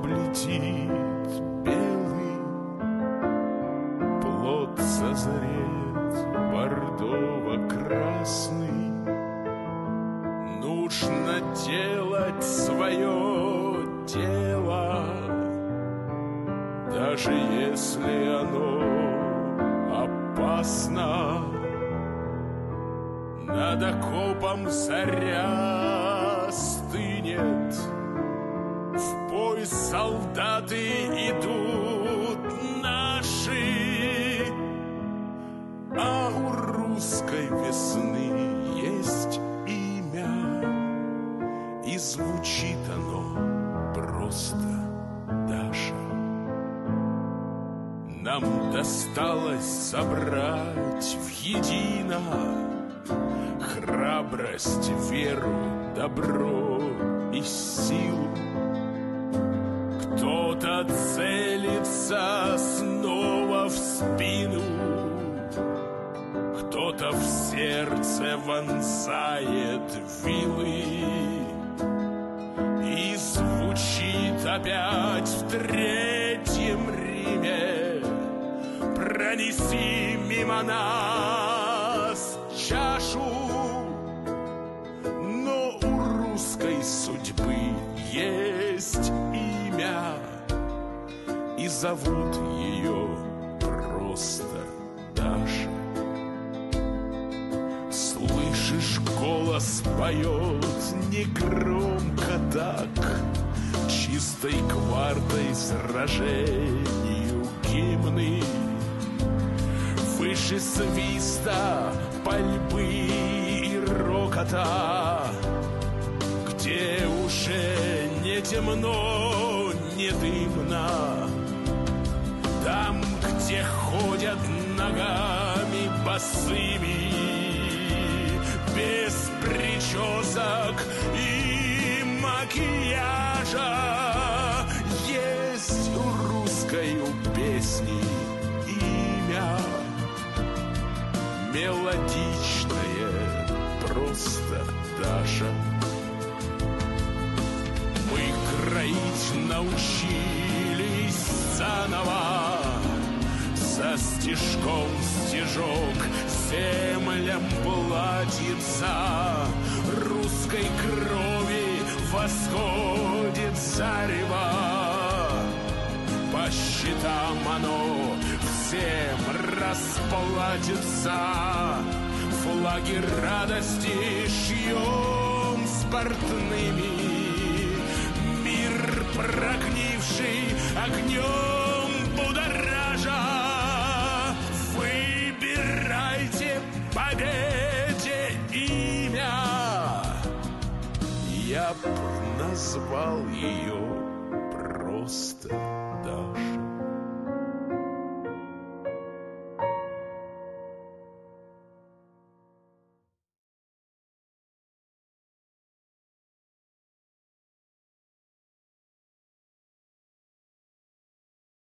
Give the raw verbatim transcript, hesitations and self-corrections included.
облетит белый, плод созреть бордово-красный. Нужно делать свое дело, даже если оно опасно. Над окопом заря стынет, в бой солдаты идут наши, а у русской весны есть имя, и звучит оно просто Даша. Нам досталось собрать в едино храбрость, веру, добро и силу. Кто-то целится снова в спину, кто-то в сердце вонзает вилы. И звучит опять в Третьем Риме: пронеси мимо нас чашу. Но у русской судьбы есть имя, и зовут ее просто Даша. Слышишь, голос поет негромко так, чистой квартой сражению гимны. Выше свиста, пальбы и рокота, где уже не темно, не дымно, там, где ходят ногами босыми, без причесок и макияжа, есть у русской песни имя, мелодичное, просто Даша. Мы кроить научились заново, со стежком стежок землям платится, русской крови восходит зарево. По счетам оно всем расплатится, флаги радости шьем с портными, мир прогнивший огнем будоража. Выбирайте победе имя, я б назвал ее просто